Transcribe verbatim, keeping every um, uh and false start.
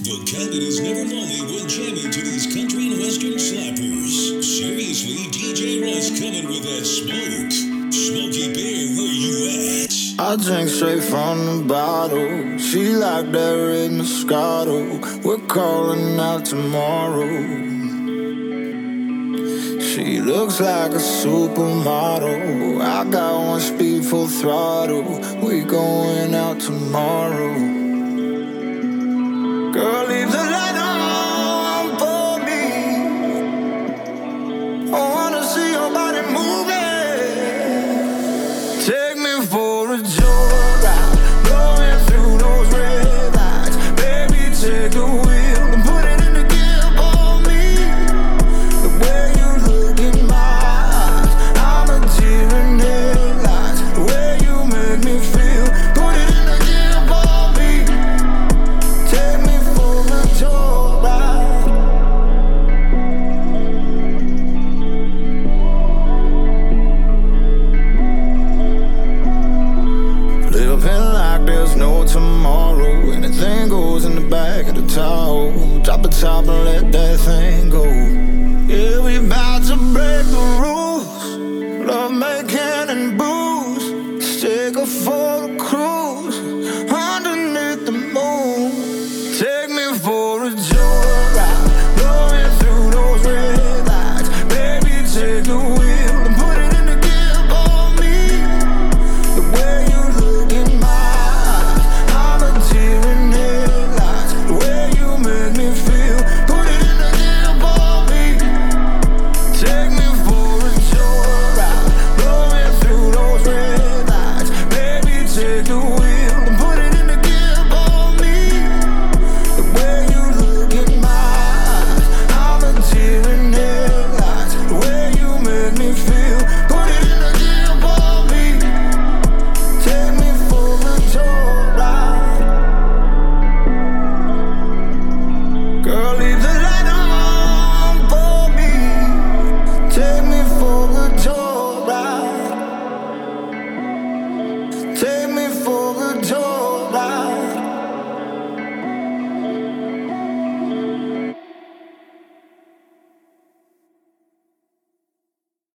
The cabin is never lonely when jamming to these country and western slappers. Seriously, D J Russ coming with that smoke. Smokey Bear, where you at? I drink straight from the bottle. She like that red Moscato. We're calling out tomorrow. She looks like a supermodel. I got one speed, full throttle. We going out tomorrow. Girl, leave the light on for me. I wanna see your body moving. Take me for a joyride, going through those red lights. Baby, take the